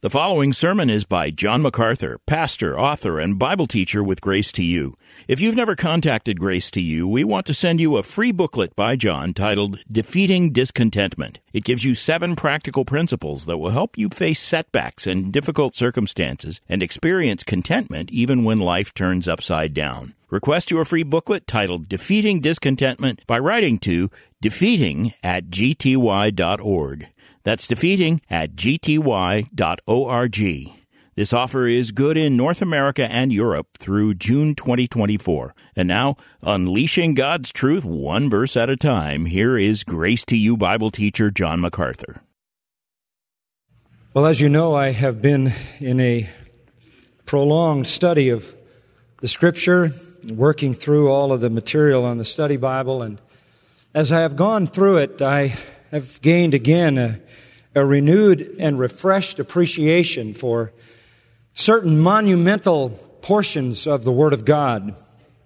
The following sermon is by John MacArthur, pastor, author, and Bible teacher with Grace to You. If you've never contacted Grace to You, we want to send you a free booklet by John titled Defeating Discontentment. It gives you 7 practical principles that will help you face setbacks and difficult circumstances and experience contentment even when life turns upside down. Request your free booklet titled Defeating Discontentment by writing to defeating@gty.org. That's defeating@gty.org. This offer is good in North America and Europe through June 2024. And now, unleashing God's truth one verse at a time, here is Grace to You Bible teacher John MacArthur. Well, as you know, I have been in a prolonged study of the Scripture, working through all of the material on the study Bible. And as I have gone through it, I have gained again a renewed and refreshed appreciation for certain monumental portions of the Word of God.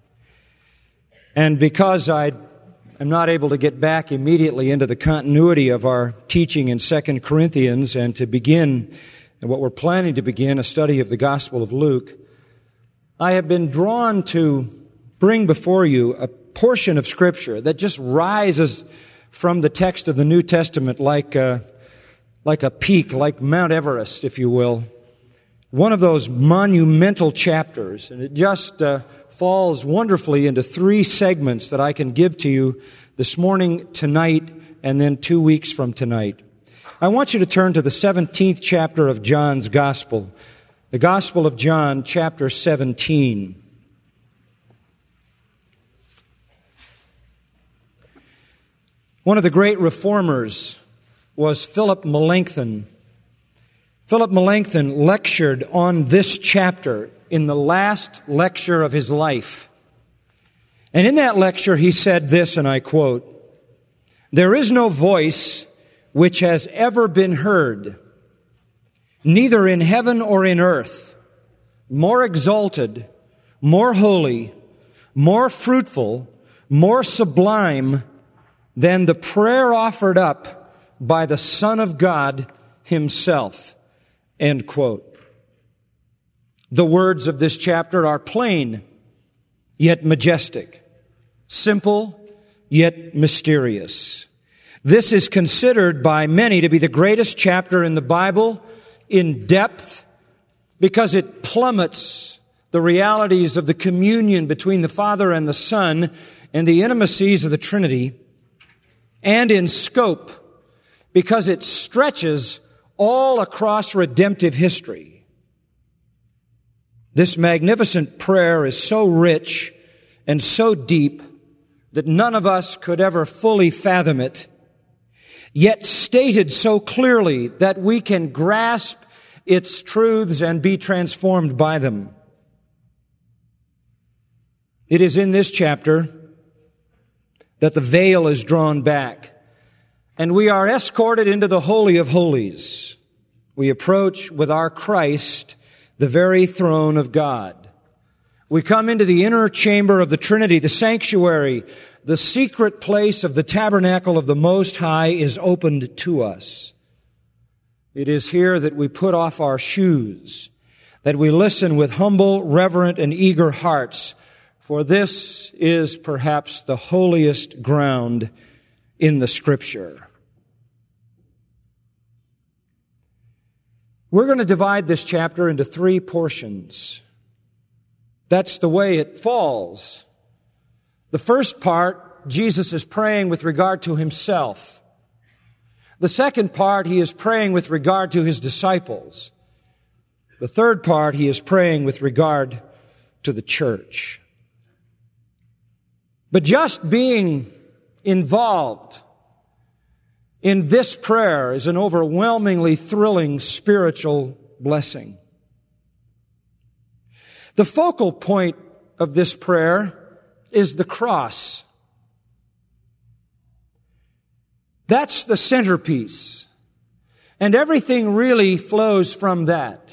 And because I am not able to get back immediately into the continuity of our teaching in 2 Corinthians and to begin, and what we're planning to begin, a study of the Gospel of Luke, I have been drawn to bring before you a portion of Scripture that just rises from the text of the New Testament like a peak, like Mount Everest, if you will. One of those monumental chapters, and it just falls wonderfully into 3 segments that I can give to you this morning, tonight, and then 2 weeks from tonight. I want you to turn to the 17th chapter of John's Gospel, the Gospel of John, chapter 17. One of the great reformers was Philip Melanchthon. Philip Melanchthon lectured on this chapter in the last lecture of his life. And in that lecture he said this, and I quote, "There is no voice which has ever been heard, neither in heaven or in earth, more exalted, more holy, more fruitful, more sublime than the prayer offered up by the Son of God Himself." End quote. The words of this chapter are plain, yet majestic, simple, yet mysterious. This is considered by many to be the greatest chapter in the Bible in depth because it plummets the realities of the communion between the Father and the Son and the intimacies of the Trinity, and in scope because it stretches all across redemptive history. This magnificent prayer is so rich and so deep that none of us could ever fully fathom it, yet stated so clearly that we can grasp its truths and be transformed by them. It is in this chapter that the veil is drawn back, and we are escorted into the Holy of Holies. We approach with our Christ the very throne of God. We come into the inner chamber of the Trinity, the sanctuary. The secret place of the tabernacle of the Most High is opened to us. It is here that we put off our shoes, that we listen with humble, reverent, and eager hearts, for this is perhaps the holiest ground in the Scripture. We're going to divide this chapter into 3 portions. That's the way it falls. The first part, Jesus is praying with regard to Himself. The second part, He is praying with regard to His disciples. The third part, He is praying with regard to the church. But just being involved in this prayer is an overwhelmingly thrilling spiritual blessing. The focal point of this prayer is the cross. That's the centerpiece. And everything really flows from that.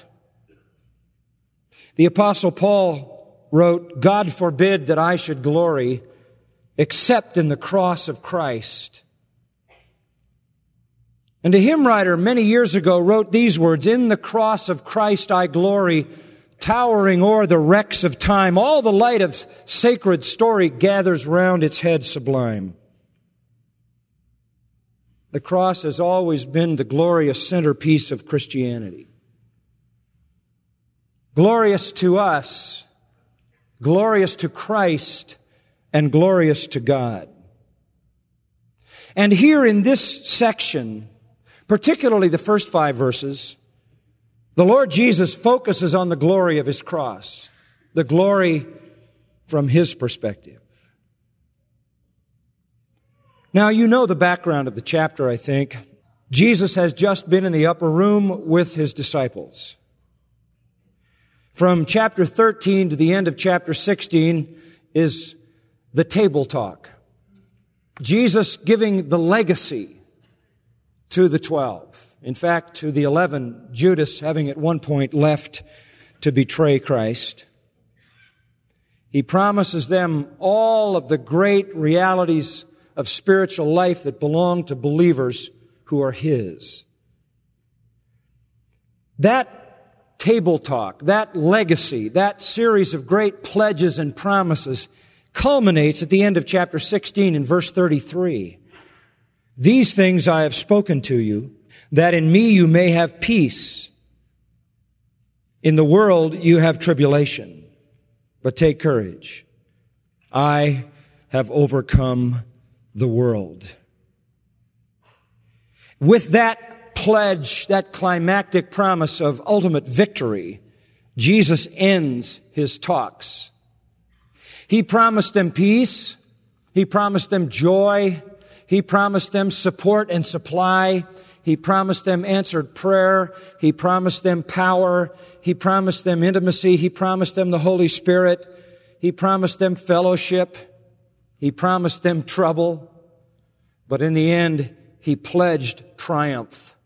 The Apostle Paul wrote, "God forbid that I should glory except in the cross of Christ." And a hymn writer many years ago wrote these words, "In the cross of Christ I glory, towering o'er the wrecks of time. All the light of sacred story gathers round its head sublime." The cross has always been the glorious centerpiece of Christianity. Glorious to us, glorious to Christ, and glorious to God. And here in this section, particularly the first 5 verses, the Lord Jesus focuses on the glory of His cross, the glory from His perspective. Now, you know the background of the chapter, I think. Jesus has just been in the upper room with His disciples. From chapter 13 to the end of chapter 16 is the table talk. Jesus giving the legacy to the 12. In fact, to the 11, Judas having at one point left to betray Christ. He promises them all of the great realities of spiritual life that belong to believers who are His. That table talk, that legacy, that series of great pledges and promises culminates at the end of chapter 16 in verse 33. "These things I have spoken to you, that in me you may have peace. In the world you have tribulation, but take courage. I have overcome the world." With that pledge, that climactic promise of ultimate victory, Jesus ends His talks. He promised them peace. He promised them joy. He promised them support and supply. He promised them answered prayer. He promised them power. He promised them intimacy. He promised them the Holy Spirit. He promised them fellowship. He promised them trouble. But in the end, He pledged triumph.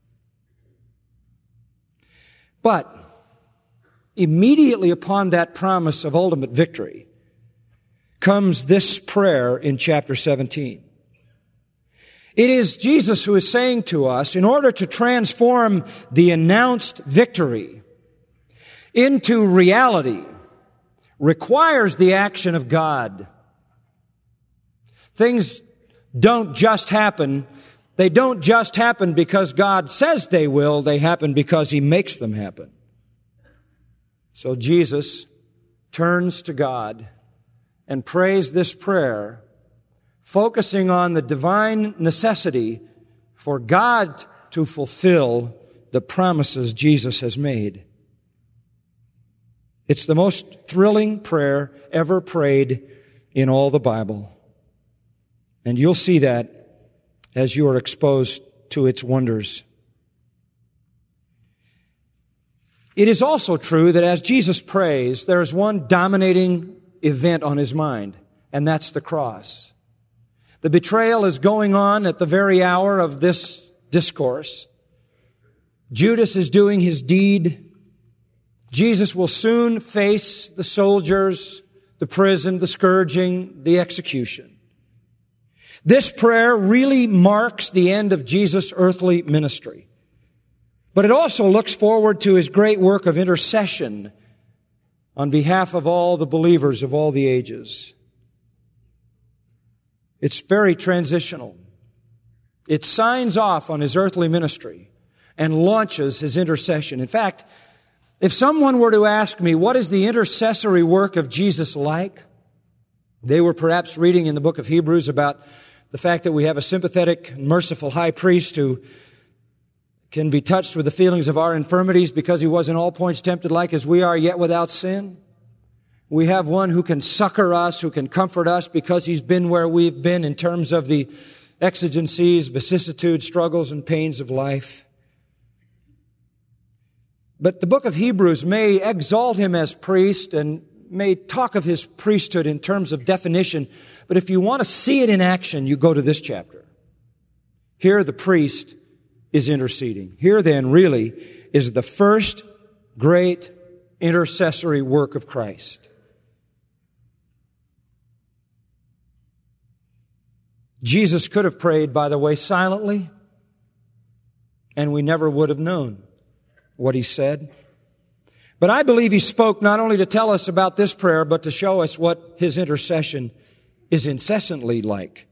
But immediately upon that promise of ultimate victory comes this prayer in chapter 17. It is Jesus who is saying to us, in order to transform the announced victory into reality, requires the action of God. Things don't just happen. They don't just happen because God says they will. They happen because He makes them happen. So Jesus turns to God and prays this prayer, focusing on the divine necessity for God to fulfill the promises Jesus has made. It's the most thrilling prayer ever prayed in all the Bible. And you'll see that as you are exposed to its wonders. It is also true that as Jesus prays, there is one dominating event on His mind, and that's the cross. The betrayal is going on at the very hour of this discourse. Judas is doing his deed. Jesus will soon face the soldiers, the prison, the scourging, the execution. This prayer really marks the end of Jesus' earthly ministry. But it also looks forward to His great work of intercession on behalf of all the believers of all the ages. It's very transitional. It signs off on His earthly ministry and launches His intercession. In fact, if someone were to ask me, what is the intercessory work of Jesus like? They were perhaps reading in the book of Hebrews about the fact that we have a sympathetic, merciful high priest who can be touched with the feelings of our infirmities because He was in all points tempted like as we are, yet without sin. We have one who can succor us, who can comfort us because He's been where we've been in terms of the exigencies, vicissitudes, struggles, and pains of life. But the book of Hebrews may exalt Him as priest and may talk of His priesthood in terms of definition. But if you want to see it in action, you go to this chapter. Here the priest is interceding. Here then really is the first great intercessory work of Christ. Jesus could have prayed, by the way, silently. and we never would have known what he said. But I believe he spoke not only to tell us about this prayer, but to show us what his intercession is incessantly like.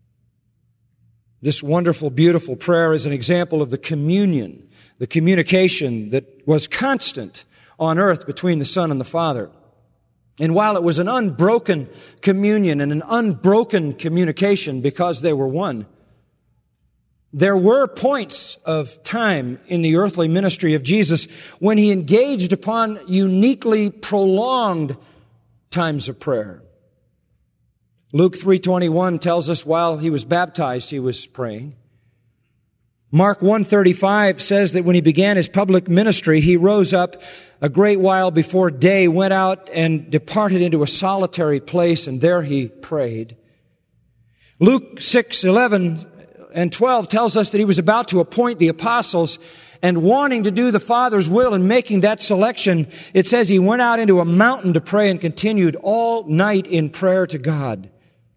This wonderful, beautiful prayer is an example of the communion, the communication that was constant on earth between the Son and the Father. And while it was an unbroken communion and an unbroken communication because they were one, there were points of time in the earthly ministry of Jesus when he engaged upon uniquely prolonged times of prayer. Luke 3:21 tells us while he was baptized, he was praying. Mark 1:35 says that when he began his public ministry, he rose up a great while before day, went out and departed into a solitary place, and there he prayed. Luke 6:11 and 12 tells us that he was about to appoint the apostles, and wanting to do the Father's will and making that selection, it says he went out into a mountain to pray and continued all night in prayer to God.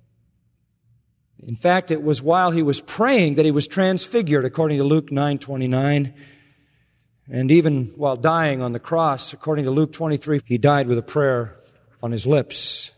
In fact, it was while he was praying that he was transfigured, according to Luke 9:29. And even while dying on the cross, according to Luke 23, he died with a prayer on his lips.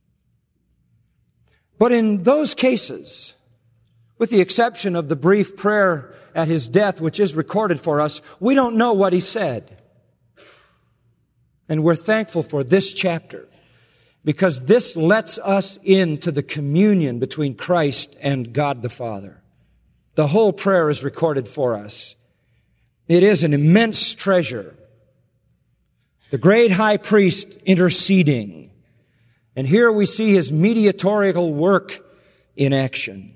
But in those cases, with the exception of the brief prayer at his death, which is recorded for us, we don't know what he said. And we're thankful for this chapter, because this lets us into the communion between Christ and God the Father. The whole prayer is recorded for us. It is an immense treasure. The great high priest interceding. And here we see his mediatorial work in action.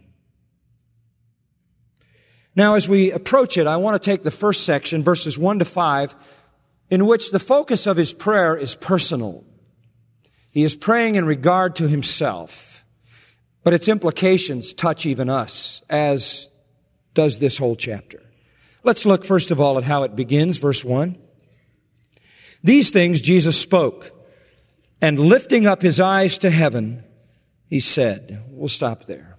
Now, as we approach it, I want to take the first section, verses 1 to 5, in which the focus of his prayer is personal. He is praying in regard to himself, but its implications touch even us, as does this whole chapter. Let's look first of all at how it begins, verse 1. These things Jesus spoke, and lifting up his eyes to heaven, he said, we'll stop there.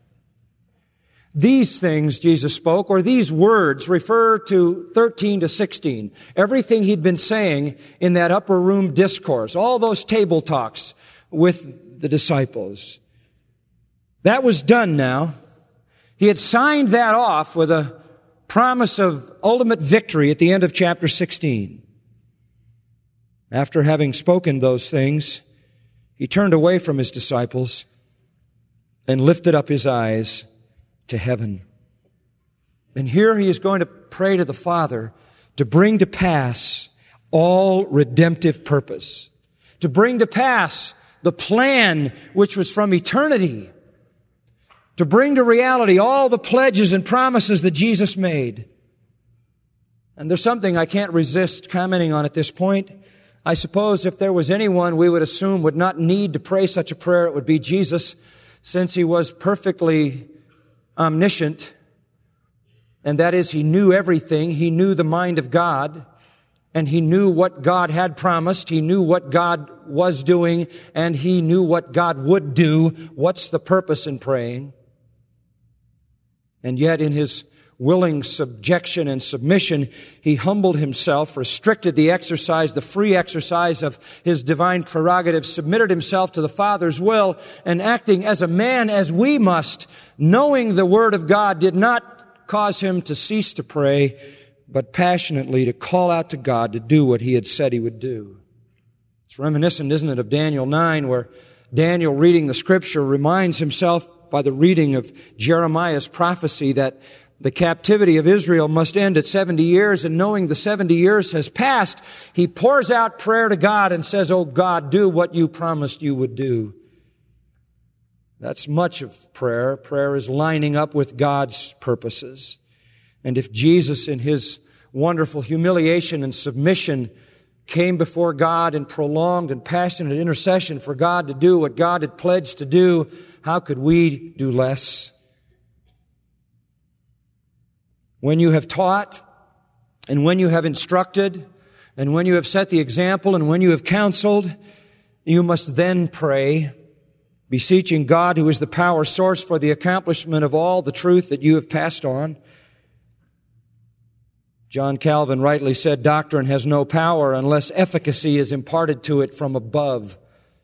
These things Jesus spoke, or these words, refer to 13 to 16. Everything he'd been saying in that upper room discourse, all those table talks with the disciples. That was done now. He had signed that off with a promise of ultimate victory at the end of chapter 16. After having spoken those things, he turned away from his disciples and lifted up his eyes to heaven. And here he is going to pray to the Father to bring to pass all redemptive purpose, to bring to pass the plan which was from eternity, to bring to reality all the pledges and promises that Jesus made. And there's something I can't resist commenting on at this point. I suppose if there was anyone we would assume would not need to pray such a prayer, it would be Jesus, since he was perfectly omniscient, and that is, he knew everything. He knew the mind of God, and he knew what God had promised. He knew what God was doing, and he knew what God would do. What's the purpose in praying? And yet in his willing subjection and submission, he humbled himself, restricted the free exercise of his divine prerogative, submitted himself to the Father's will, and acting as a man as we must, knowing the Word of God, did not cause him to cease to pray, but passionately to call out to God to do what he had said he would do. It's reminiscent, isn't it, of Daniel 9, where Daniel, reading the Scripture, reminds himself by the reading of Jeremiah's prophecy that the captivity of Israel must end at 70 years, and knowing the 70 years has passed, he pours out prayer to God and says, "Oh God, do what you promised you would do." That's much of prayer. Prayer is lining up with God's purposes. And if Jesus, in his wonderful humiliation and submission, came before God in prolonged and passionate intercession for God to do what God had pledged to do, how could we do less? When you have taught, and when you have instructed, and when you have set the example, and when you have counseled, you must then pray, beseeching God, who is the power source for the accomplishment of all the truth that you have passed on. John Calvin rightly said, doctrine has no power unless efficacy is imparted to it from above.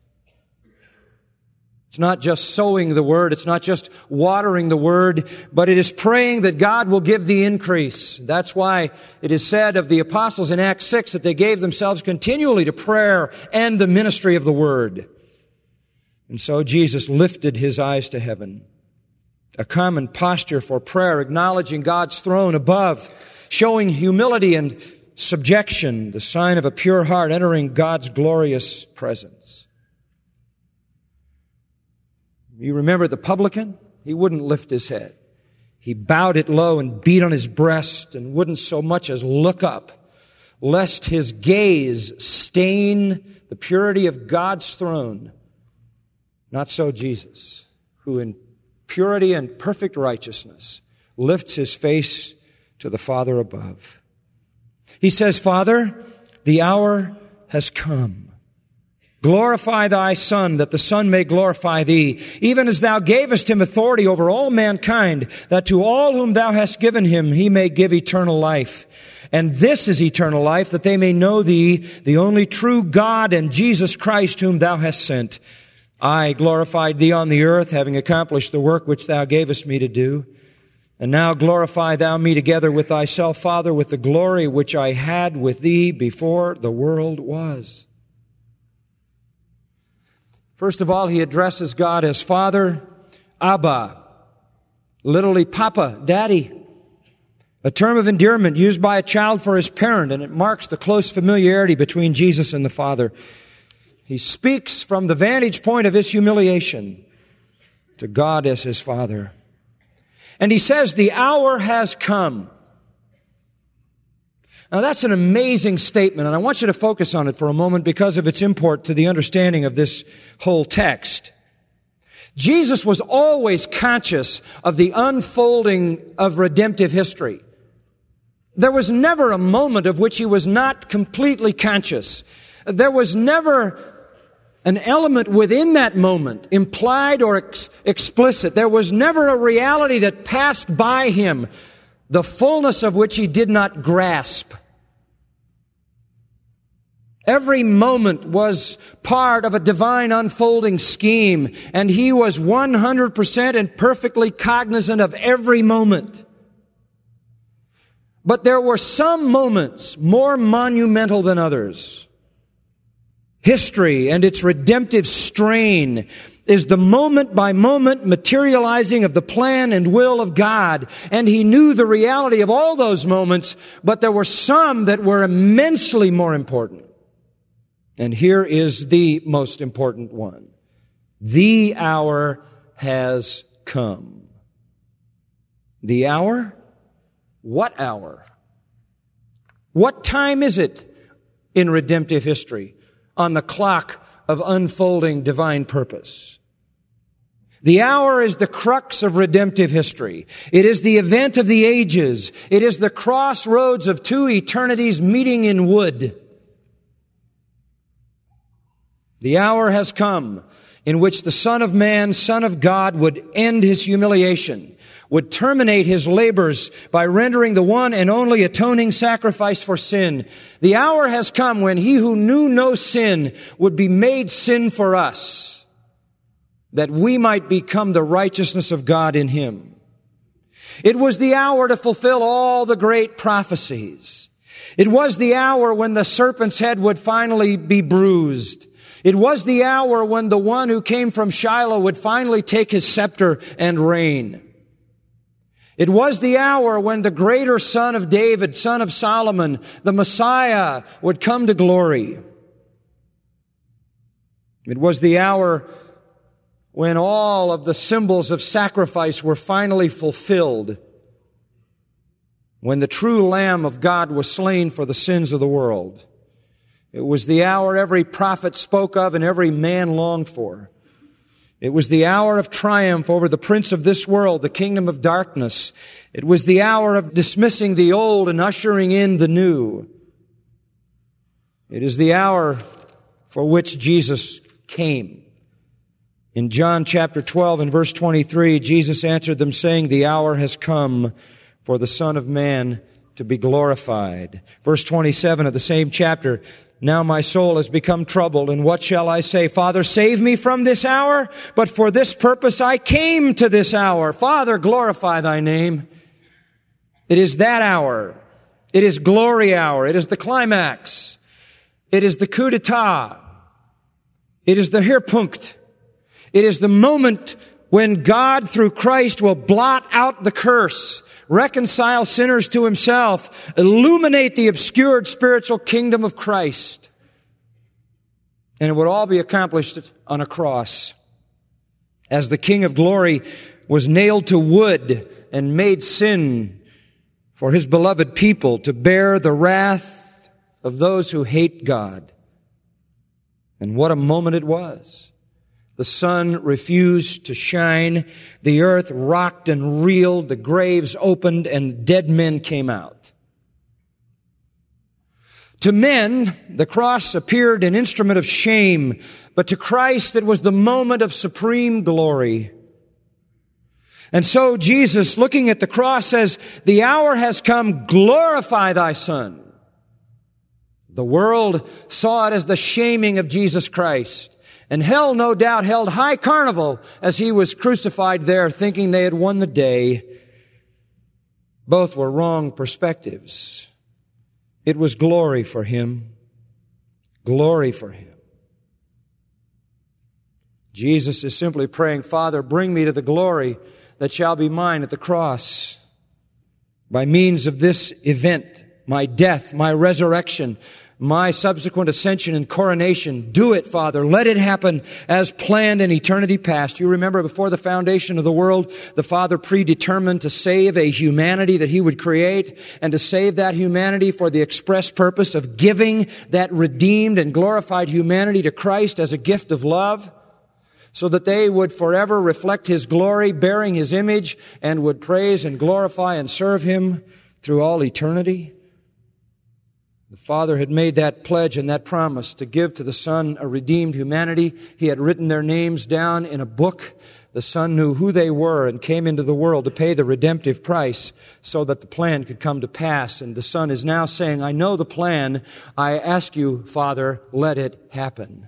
It's not just sowing the Word, it's not just watering the Word, but it is praying that God will give the increase. That's why it is said of the apostles in Acts 6 that they gave themselves continually to prayer and the ministry of the Word. And so Jesus lifted His eyes to heaven. A common posture for prayer, acknowledging God's throne above, showing humility and subjection, the sign of a pure heart entering God's glorious presence. You remember the publican? He wouldn't lift his head. He bowed it low and beat on his breast and wouldn't so much as look up, lest his gaze stain the purity of God's throne. Not so Jesus, who in purity and perfect righteousness lifts His face to the Father above. He says, Father, the hour has come. Glorify Thy Son, that the Son may glorify Thee, even as Thou gavest Him authority over all mankind, that to all whom Thou hast given Him He may give eternal life. And this is eternal life, that they may know Thee, the only true God, and Jesus Christ, whom Thou hast sent. I glorified Thee on the earth, having accomplished the work which Thou gavest me to do. And now glorify Thou me together with Thyself, Father, with the glory which I had with Thee before the world was. First of all, He addresses God as Father, Abba, literally Papa, Daddy. A term of endearment used by a child for his parent, and it marks the close familiarity between Jesus and the Father. He speaks from the vantage point of His humiliation to God as His Father. And He says, the hour has come. Now that's an amazing statement, and I want you to focus on it for a moment because of its import to the understanding of this whole text. Jesus was always conscious of the unfolding of redemptive history. There was never a moment of which He was not completely conscious. There was never an element within that moment, implied or explicit. There was never a reality that passed by Him, the fullness of which He did not grasp. Every moment was part of a divine unfolding scheme, and He was 100% and perfectly cognizant of every moment. But there were some moments more monumental than others. History and its redemptive strain is the moment-by-moment materializing of the plan and will of God. And He knew the reality of all those moments, but there were some that were immensely more important. And here is the most important one. The hour has come. The hour? What hour? What time is it in redemptive history on the clock of unfolding divine purpose? The hour is the crux of redemptive history. It is the event of the ages. It is the crossroads of two eternities meeting in wood. The hour has come in which the Son of Man, Son of God, would end His humiliation, would terminate His labors by rendering the one and only atoning sacrifice for sin. The hour has come when He who knew no sin would be made sin for us, that we might become the righteousness of God in Him. It was the hour to fulfill all the great prophecies. It was the hour when the serpent's head would finally be bruised. It was the hour when the one who came from Shiloh would finally take his scepter and reign. It was the hour when the greater son of David, son of Solomon, the Messiah, would come to glory. It was the hour when all of the symbols of sacrifice were finally fulfilled, when the true Lamb of God was slain for the sins of the world. It was the hour every prophet spoke of and every man longed for. It was the hour of triumph over the prince of this world, the kingdom of darkness. It was the hour of dismissing the old and ushering in the new. It is the hour for which Jesus came. In John chapter 12 and verse 23, Jesus answered them saying, the hour has come for the Son of Man to be glorified. Verse 27 of the same chapter, now my soul has become troubled, and what shall I say? Father, save me from this hour, but for this purpose I came to this hour. Father, glorify thy name. It is that hour. It is glory hour. It is the climax. It is the coup d'etat. It is the Höhepunkt. It is the moment when God, through Christ, will blot out the curse, reconcile sinners to Himself, illuminate the obscured spiritual kingdom of Christ. And it would all be accomplished on a cross. As the King of Glory was nailed to wood and made sin for His beloved people to bear the wrath of those who hate God. And what a moment it was. The sun refused to shine. The earth rocked and reeled. The graves opened and dead men came out. To men, the cross appeared an instrument of shame, but to Christ it was the moment of supreme glory. And so Jesus, looking at the cross, says, the hour has come, glorify thy Son. The world saw it as the shaming of Jesus Christ. And hell, no doubt, held high carnival as He was crucified there, thinking they had won the day. Both were wrong perspectives. It was glory for Him. Glory for Him. Jesus is simply praying, Father, bring me to the glory that shall be mine at the cross. By means of this event, my death, my resurrection, my subsequent ascension and coronation. Do it, Father. Let it happen as planned in eternity past. You remember before the foundation of the world, the Father predetermined to save a humanity that He would create, and to save that humanity for the express purpose of giving that redeemed and glorified humanity to Christ as a gift of love, so that they would forever reflect His glory, bearing His image, and would praise and glorify and serve Him through all eternity. The Father had made that pledge and that promise to give to the Son a redeemed humanity. He had written their names down in a book. The Son knew who they were and came into the world to pay the redemptive price so that the plan could come to pass. And the Son is now saying, I know the plan. I ask you, Father, let it happen.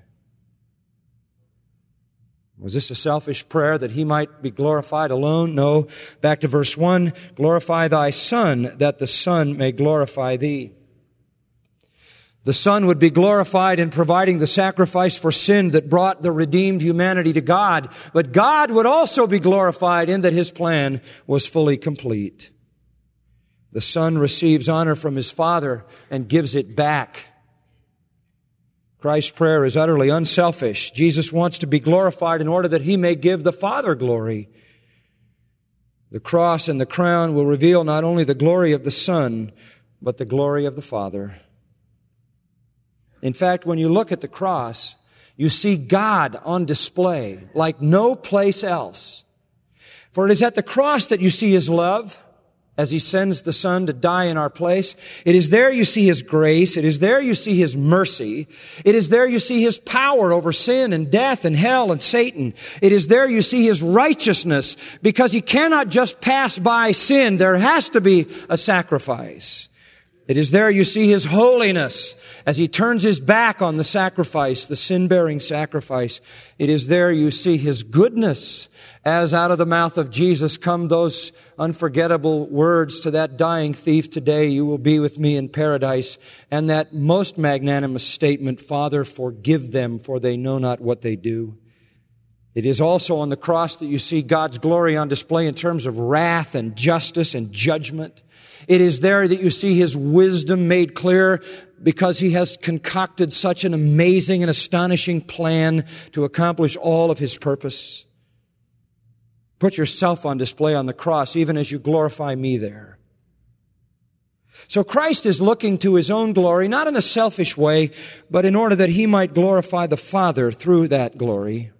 Was this a selfish prayer that He might be glorified alone? No. Back to verse 1, glorify thy Son, that the Son may glorify thee. The Son would be glorified in providing the sacrifice for sin that brought the redeemed humanity to God. But God would also be glorified in that His plan was fully complete. The Son receives honor from His Father and gives it back. Christ's prayer is utterly unselfish. Jesus wants to be glorified in order that He may give the Father glory. The cross and the crown will reveal not only the glory of the Son, but the glory of the Father. In fact, when you look at the cross, you see God on display like no place else. For it is at the cross that you see His love as He sends the Son to die in our place. It is there you see His grace. It is there you see His mercy. It is there you see His power over sin and death and hell and Satan. It is there you see His righteousness, because He cannot just pass by sin. There has to be a sacrifice. It is there you see His holiness as He turns His back on the sacrifice, the sin-bearing sacrifice. It is there you see His goodness as out of the mouth of Jesus come those unforgettable words to that dying thief, today you will be with me in paradise. And that most magnanimous statement, Father, forgive them, for they know not what they do. It is also on the cross that you see God's glory on display in terms of wrath and justice and judgment. It is there that you see His wisdom made clear, because He has concocted such an amazing and astonishing plan to accomplish all of His purpose. Put yourself on display on the cross, even as you glorify me there. So Christ is looking to His own glory, not in a selfish way, but in order that He might glorify the Father through that glory.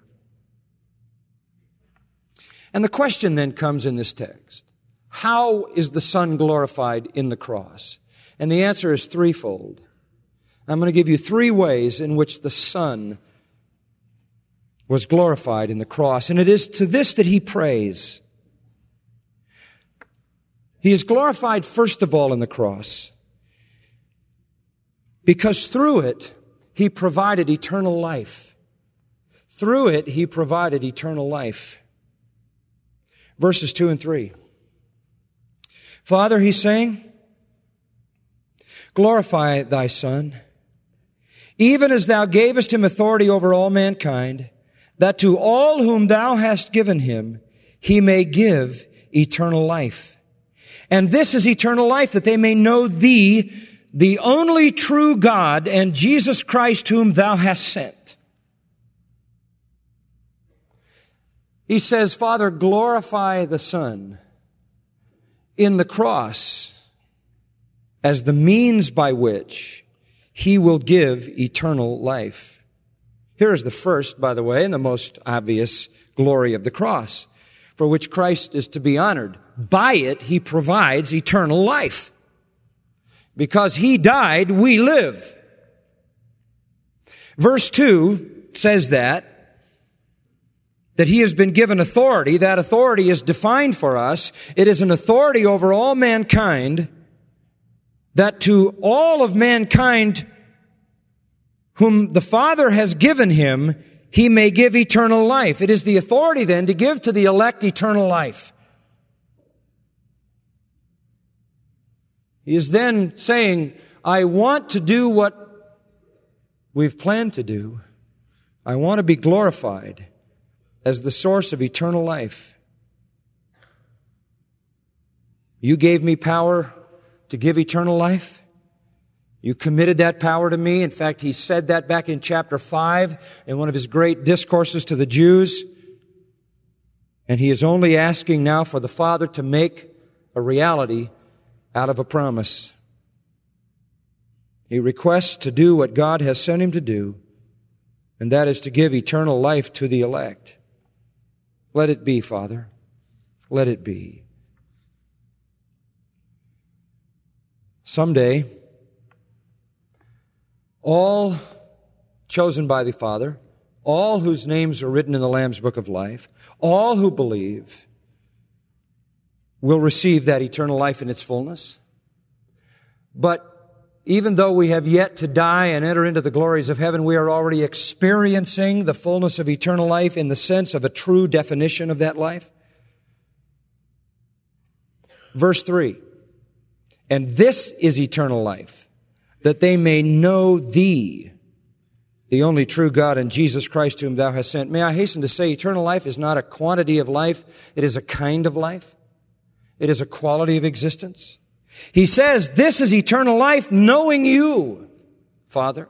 And the question then comes in this text: how is the Son glorified in the cross? And the answer is threefold. I'm going to give you three ways in which the Son was glorified in the cross. And it is to this that He prays. He is glorified first of all in the cross, because through it, He provided eternal life. Through it, He provided eternal life. Verses 2 and 3. Father, He's saying, glorify Thy Son, even as Thou gavest Him authority over all mankind, that to all whom Thou hast given Him, He may give eternal life. And this is eternal life, that they may know Thee, the only true God, and Jesus Christ whom Thou hast sent. He says, Father, glorify the Son in the cross as the means by which He will give eternal life. Here is the first, by the way, and the most obvious glory of the cross, for which Christ is to be honored. By it, He provides eternal life. Because He died, we live. Verse 2 says that He has been given authority. That authority is defined for us. It is an authority over all mankind, that to all of mankind whom the Father has given Him, He may give eternal life. It is the authority then to give to the elect eternal life. He is then saying, I want to do what we've planned to do. I want to be glorified as the source of eternal life. You gave me power to give eternal life. You committed that power to me. In fact, He said that back in chapter 5 in one of His great discourses to the Jews. And He is only asking now for the Father to make a reality out of a promise. He requests to do what God has sent Him to do, and that is to give eternal life to the elect. Let it be, Father. Let it be. Someday, all chosen by the Father, all whose names are written in the Lamb's Book of Life, all who believe, will receive that eternal life in its fullness. But even though we have yet to die and enter into the glories of heaven, we are already experiencing the fullness of eternal life in the sense of a true definition of that life. Verse 3, and this is eternal life, that they may know Thee, the only true God, and Jesus Christ whom Thou hast sent. May I hasten to say, eternal life is not a quantity of life, it is a kind of life. It is a quality of existence. He says, this is eternal life, knowing You, Father.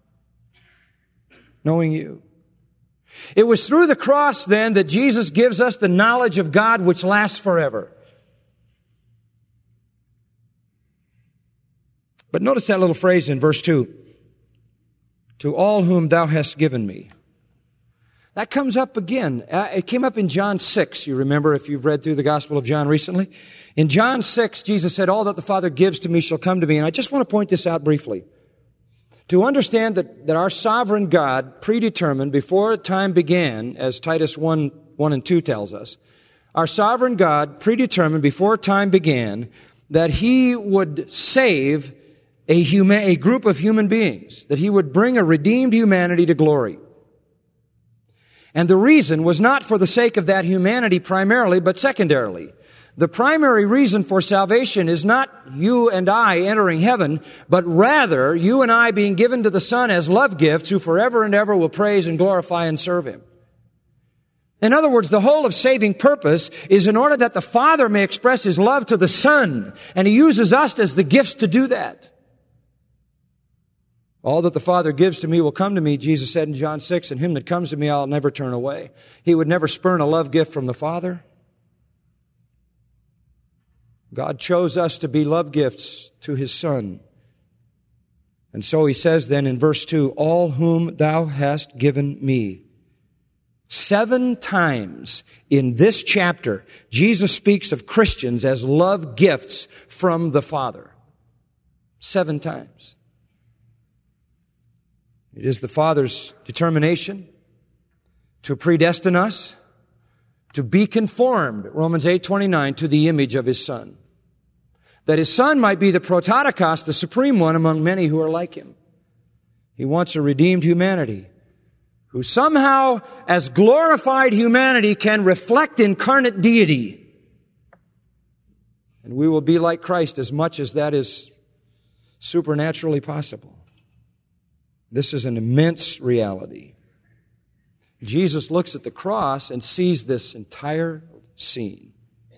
Knowing You. It was through the cross then that Jesus gives us the knowledge of God which lasts forever. But notice that little phrase in verse 2. To all whom Thou hast given Me. That comes up again. It came up in John 6, you remember if you've read through the Gospel of John recently. In John 6, Jesus said, all that the Father gives to Me shall come to Me. And I just want to point this out briefly. To understand that our sovereign God predetermined before time began, as Titus 1 and 2 tells us, our sovereign God predetermined before time began that He would save a group of human beings, that He would bring a redeemed humanity to glory. And the reason was not for the sake of that humanity primarily, but secondarily. The primary reason for salvation is not you and I entering heaven, but rather you and I being given to the Son as love gifts who forever and ever will praise and glorify and serve Him. In other words, the whole of saving purpose is in order that the Father may express His love to the Son, and He uses us as the gifts to do that. All that the Father gives to Me will come to Me, Jesus said in John 6, and him that comes to Me I'll never turn away. He would never spurn a love gift from the Father. God chose us to be love gifts to His Son. And so He says then in verse 2, all whom Thou hast given Me. 7 times in this chapter, Jesus speaks of Christians as love gifts from the Father. 7 times. It is the Father's determination to predestine us to be conformed, Romans 8:29, to the image of His Son. that His Son might be the prototokos, the supreme one among many who are like Him. He wants a redeemed humanity who somehow, as glorified humanity, can reflect incarnate deity. And we will be like Christ as much as that is supernaturally possible. This is an immense reality. Jesus looks at the cross and sees this entire scene.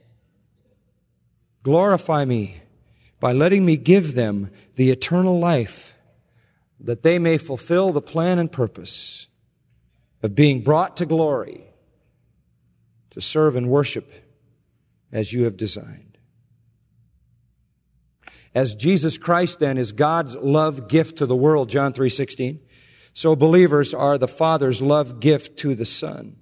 Glorify me by letting me give them the eternal life, that they may fulfill the plan and purpose of being brought to glory to serve and worship as you have designed. As Jesus Christ then is God's love gift to the world, John 3:16, so believers are the Father's love gift to the Son.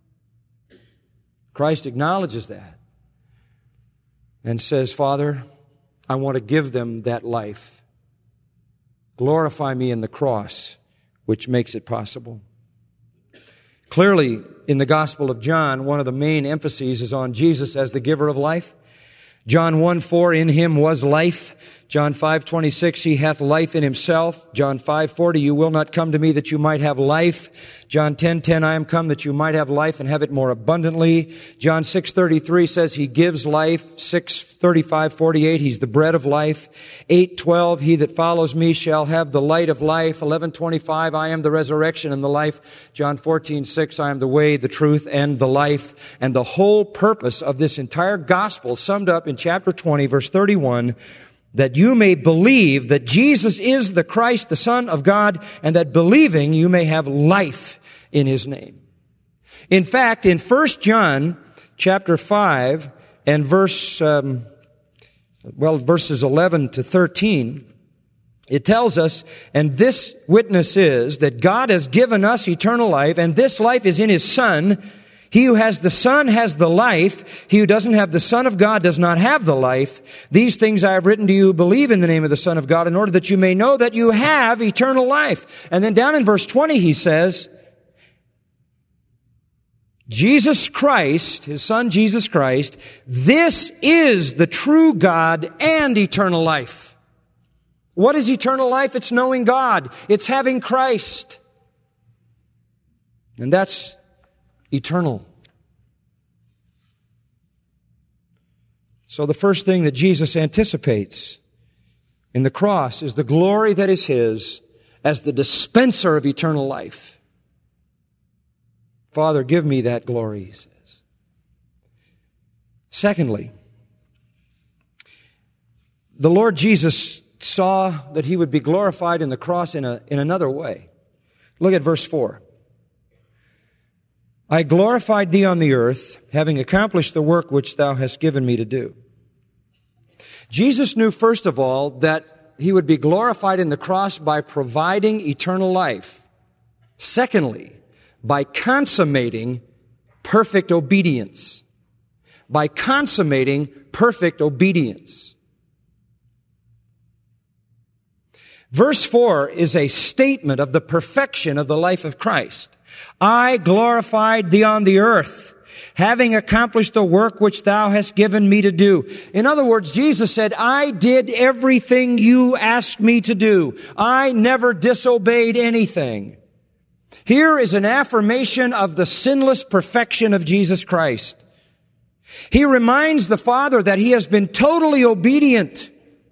Christ acknowledges that and says, Father, I want to give them that life. Glorify me in the cross, which makes it possible. Clearly, in the Gospel of John, one of the main emphases is on Jesus as the giver of life. John 1:4, in Him was life. John 5:26, He hath life in Himself. John 5:40, you will not come to me that you might have life. John 10:10, I am come that you might have life and have it more abundantly. John 6:33 says He gives life. 6:35-48, He's the bread of life. 8:12, he that follows me shall have the light of life. 11:25, I am the resurrection and the life. John 14:6, I am the way, the truth, and the life. And the whole purpose of this entire gospel summed up in chapter 20, verse 31, that you may believe that Jesus is the Christ, the Son of God, and that believing you may have life in His name. In fact, in 1 John chapter 5 and verses 11 to 13, it tells us, and this witness is that God has given us eternal life, and this life is in His Son. He who has the Son has the life. He who doesn't have the Son of God does not have the life. These things I have written to you who believe in the name of the Son of God, in order that you may know that you have eternal life. And then down in verse 20 he says, Jesus Christ, His Son Jesus Christ, this is the true God and eternal life. What is eternal life? It's knowing God. It's having Christ. And that's eternal. So the first thing that Jesus anticipates in the cross is the glory that is His as the dispenser of eternal life. Father, give me that glory, He says. Secondly, the Lord Jesus saw that He would be glorified in the cross in another way. Look at verse 4. I glorified Thee on the earth, having accomplished the work which Thou hast given me to do. Jesus knew, first of all, that He would be glorified in the cross by providing eternal life. Secondly, by consummating perfect obedience. By consummating perfect obedience. Verse 4 is a statement of the perfection of the life of Christ. I glorified Thee on the earth, having accomplished the work which Thou hast given me to do. In other words, Jesus said, I did everything You asked me to do. I never disobeyed anything. Here is an affirmation of the sinless perfection of Jesus Christ. He reminds the Father that He has been totally obedient.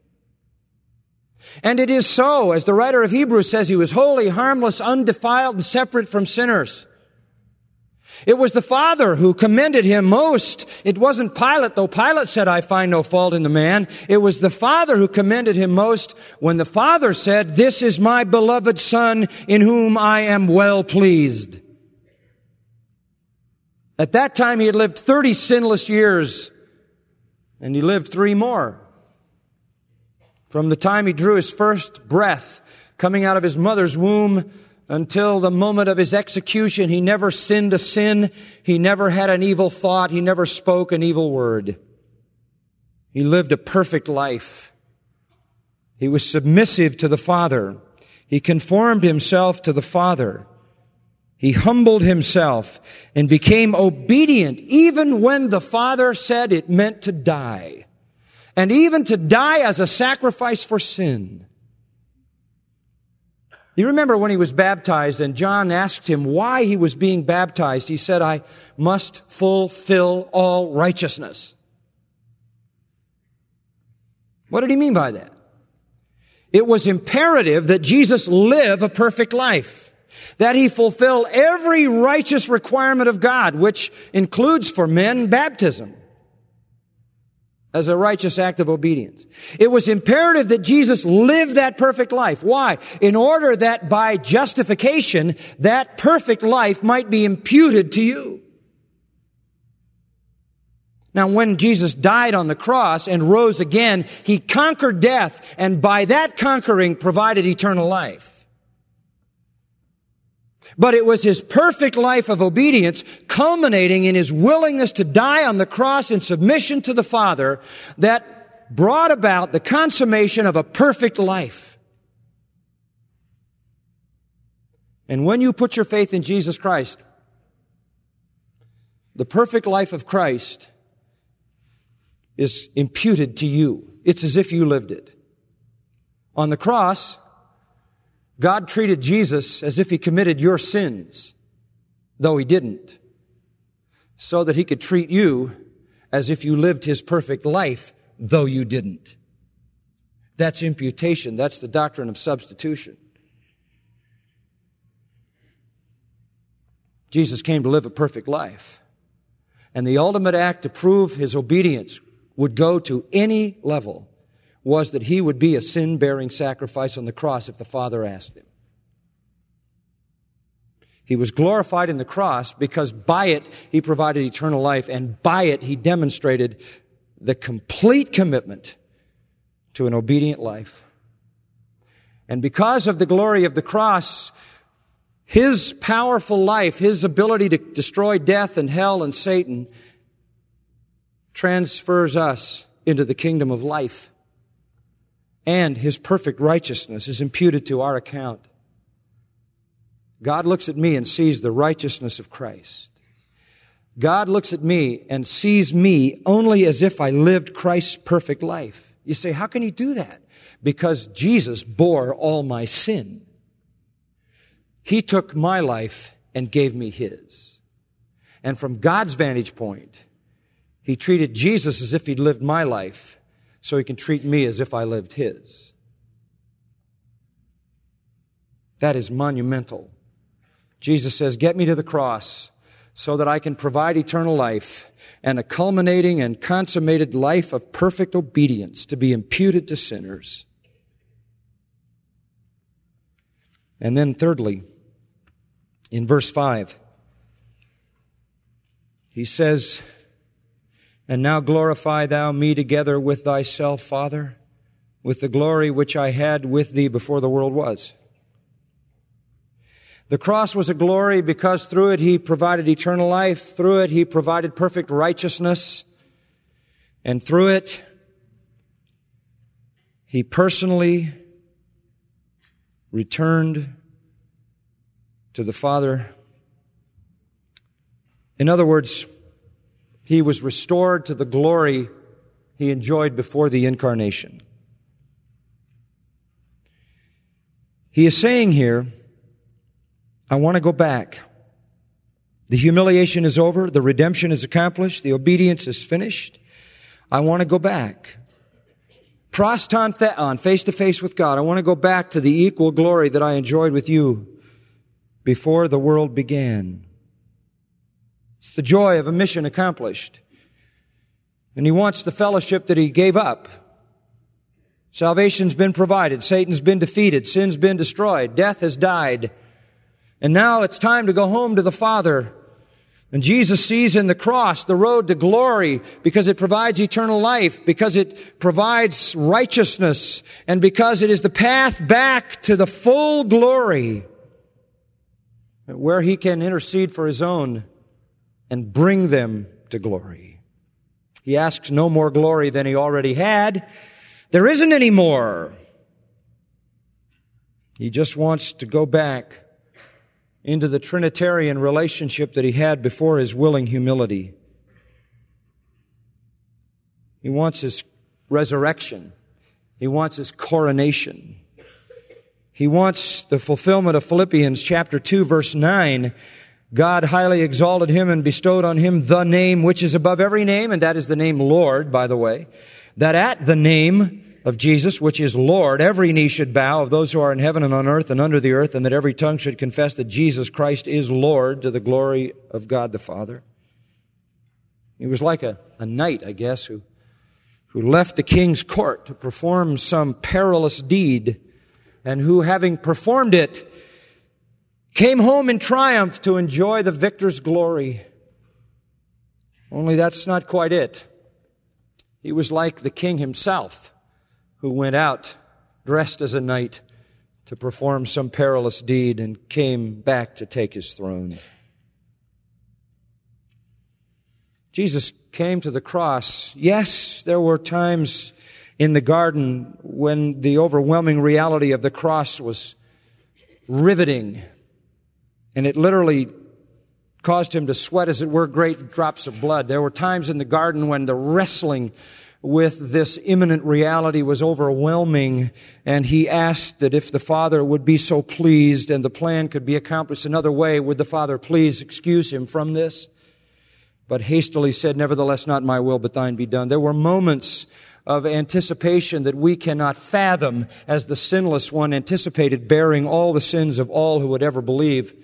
And it is so, as the writer of Hebrews says, He was holy, harmless, undefiled, and separate from sinners. It was the Father who commended Him most. It wasn't Pilate, though Pilate said, I find no fault in the man. It was the Father who commended Him most when the Father said, this is my beloved Son in whom I am well pleased. At that time He had lived 30 sinless years, and He lived 3 more. From the time He drew His first breath, coming out of His mother's womb, until the moment of His execution, He never sinned a sin. He never had an evil thought. He never spoke an evil word. He lived a perfect life. He was submissive to the Father. He conformed Himself to the Father. He humbled Himself and became obedient even when the Father said it meant to die. and even to die as a sacrifice for sin. You remember when he was baptized and John asked him why he was being baptized? He said, I must fulfill all righteousness. What did he mean by that? It was imperative that Jesus live a perfect life, that he fulfill every righteous requirement of God, which includes for men baptism as a righteous act of obedience. It was imperative that Jesus live that perfect life. Why? In order that by justification, that perfect life might be imputed to you. Now, when Jesus died on the cross and rose again, he conquered death, and by that conquering provided eternal life. But it was his perfect life of obedience, culminating in his willingness to die on the cross in submission to the Father, that brought about the consummation of a perfect life. And when you put your faith in Jesus Christ, the perfect life of Christ is imputed to you. It's as if you lived it. On the cross, God treated Jesus as if he committed your sins, though he didn't, so that he could treat you as if you lived his perfect life, though you didn't. That's imputation. That's the doctrine of substitution. Jesus came to live a perfect life, and the ultimate act to prove his obedience would go to any level was that he would be a sin-bearing sacrifice on the cross if the Father asked him. He was glorified in the cross because by it he provided eternal life, and by it he demonstrated the complete commitment to an obedient life. And because of the glory of the cross, his powerful life, his ability to destroy death and hell and Satan, transfers us into the kingdom of life. And his perfect righteousness is imputed to our account. God looks at me and sees the righteousness of Christ. God looks at me and sees me only as if I lived Christ's perfect life. You say, how can he do that? Because Jesus bore all my sin. He took my life and gave me his. And from God's vantage point, he treated Jesus as if he'd lived my life, so he can treat me as if I lived his. That is monumental. Jesus says, get me to the cross so that I can provide eternal life and a culminating and consummated life of perfect obedience to be imputed to sinners. And then thirdly, in verse 5, he says, and now glorify thou me together with thyself, Father, with the glory which I had with thee before the world was. The cross was a glory because through it he provided eternal life. Through it he provided perfect righteousness. And through it he personally returned to the Father. In other words, he was restored to the glory he enjoyed before the incarnation. He is saying here, I want to go back. The humiliation is over. The redemption is accomplished. The obedience is finished. I want to go back. Proston theon, face to face with God. I want to go back to the equal glory that I enjoyed with you before the world began. It's the joy of a mission accomplished. And he wants the fellowship that he gave up. Salvation's been provided. Satan's been defeated. Sin's been destroyed. Death has died. And now it's time to go home to the Father. And Jesus sees in the cross the road to glory because it provides eternal life, because it provides righteousness, and because it is the path back to the full glory where he can intercede for his own and bring them to glory. He asks no more glory than he already had. There isn't any more. He just wants to go back into the Trinitarian relationship that he had before his willing humility. He wants his resurrection. He wants His coronation. He wants the fulfillment of Philippians chapter 2, verse 9. God highly exalted Him and bestowed on Him the name which is above every name, and that is the name Lord, by the way, that at the name of Jesus, which is Lord, every knee should bow of those who are in heaven and on earth and under the earth, and that every tongue should confess that Jesus Christ is Lord, to the glory of God the Father. He was like a knight, I guess, who left the king's court to perform some perilous deed, and who, having performed it, came home in triumph to enjoy the victor's glory. Only that's not quite it. He was like the king himself, who went out dressed as a knight to perform some perilous deed and came back to take His throne. Jesus came to the cross. Yes, there were times in the garden when the overwhelming reality of the cross was riveting, and it literally caused Him to sweat, as it were, great drops of blood. There were times in the garden when the wrestling with this imminent reality was overwhelming, and He asked that if the Father would be so pleased and the plan could be accomplished another way, would the Father please excuse Him from this? But hastily said, "Nevertheless, not my will, but thine be done." There were moments of anticipation that we cannot fathom, as the sinless one anticipated bearing all the sins of all who would ever believe.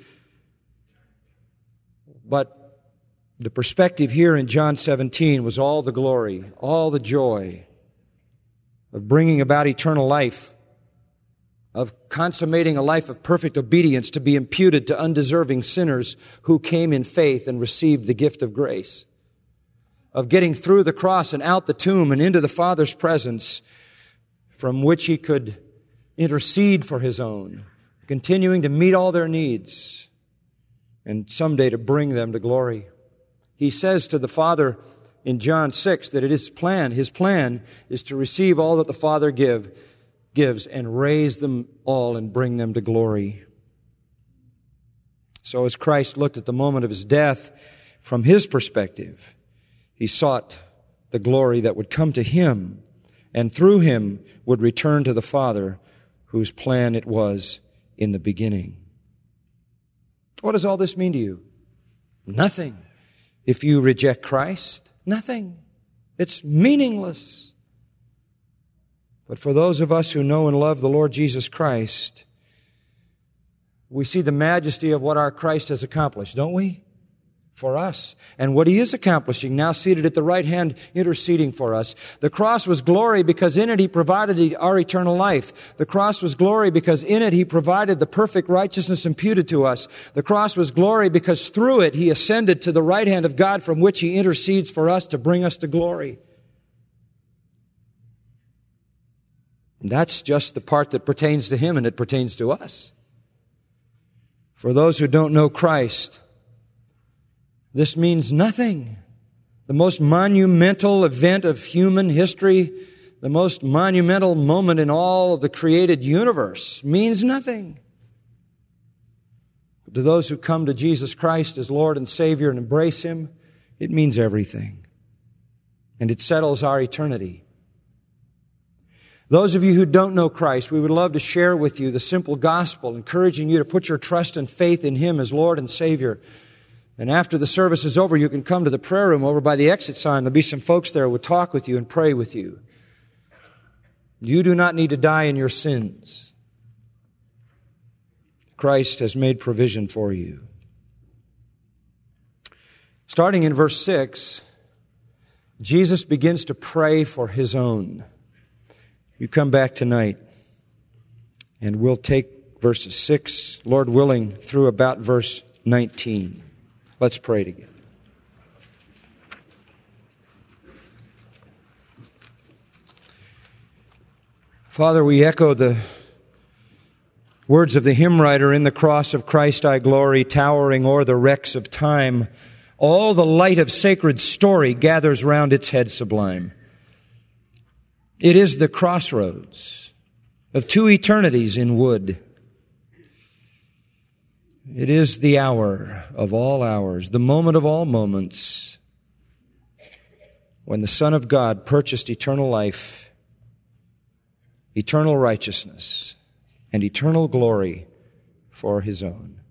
But the perspective here in John 17 was all the glory, all the joy of bringing about eternal life, of consummating a life of perfect obedience to be imputed to undeserving sinners who came in faith and received the gift of grace, of getting through the cross and out the tomb and into the Father's presence, from which He could intercede for His own, continuing to meet all their needs and someday to bring them to glory. He says to the Father in John 6 that His plan is to receive all that the Father gives and raise them all and bring them to glory. So as Christ looked at the moment of His death, from His perspective, He sought the glory that would come to Him, and through Him would return to the Father, whose plan it was in the beginning. What does all this mean to you? Nothing. If you reject Christ, nothing. It's meaningless. But for those of us who know and love the Lord Jesus Christ, we see the majesty of what our Christ has accomplished, don't we? For us. And what He is accomplishing, now seated at the right hand, interceding for us. The cross was glory because in it He provided our eternal life. The cross was glory because in it He provided the perfect righteousness imputed to us. The cross was glory because through it He ascended to the right hand of God, from which He intercedes for us to bring us to glory. And that's just the part that pertains to Him, and it pertains to us. For those who don't know Christ, this means nothing. The most monumental event of human history, the most monumental moment in all of the created universe, means nothing. But to those who come to Jesus Christ as Lord and Savior and embrace Him, it means everything. And it settles our eternity. Those of you who don't know Christ, we would love to share with you the simple gospel, encouraging you to put your trust and faith in Him as Lord and Savior. And after the service is over, you can come to the prayer room over by the exit sign. There'll be some folks there who will talk with you and pray with you. You do not need to die in your sins. Christ has made provision for you. Starting in verse 6, Jesus begins to pray for His own. You come back tonight, and we'll take verses 6, Lord willing, through about verse 19. Let's pray together. Father, we echo the words of the hymn writer, "In the cross of Christ I glory, towering o'er the wrecks of time. All the light of sacred story gathers round its head sublime." It is the crossroads of two eternities in wood. It is the hour of all hours, the moment of all moments. when the Son of God purchased eternal life, eternal righteousness, and eternal glory for His own.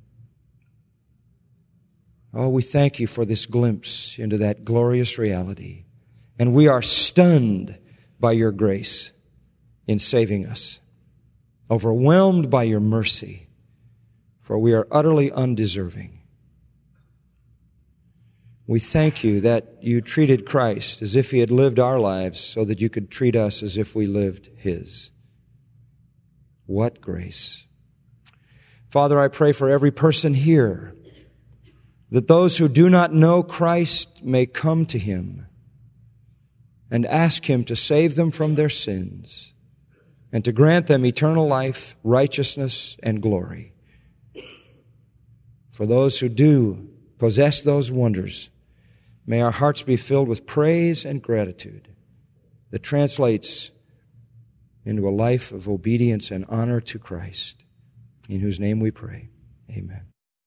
Oh, we thank You for this glimpse into that glorious reality. And we are stunned by Your grace in saving us, overwhelmed by Your mercy, for we are utterly undeserving. We thank You that You treated Christ as if He had lived our lives so that You could treat us as if we lived His. What grace. Father, I pray for every person here that those who do not know Christ may come to Him and ask Him to save them from their sins and to grant them eternal life, righteousness, and glory. For those who do possess those wonders, may our hearts be filled with praise and gratitude that translates into a life of obedience and honor to Christ, in whose name we pray. Amen.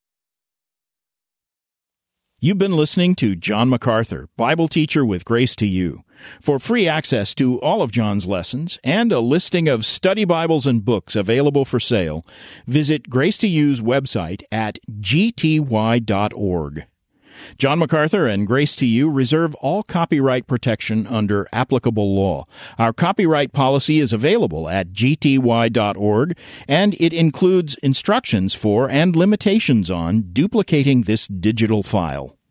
You've been listening to John MacArthur, Bible teacher with Grace to You. For free access to all of John's lessons and a listing of study Bibles and books available for sale, visit Grace to You's website at gty.org. John MacArthur and Grace to You reserve all copyright protection under applicable law. Our copyright policy is available at gty.org, and it includes instructions for and limitations on duplicating this digital file.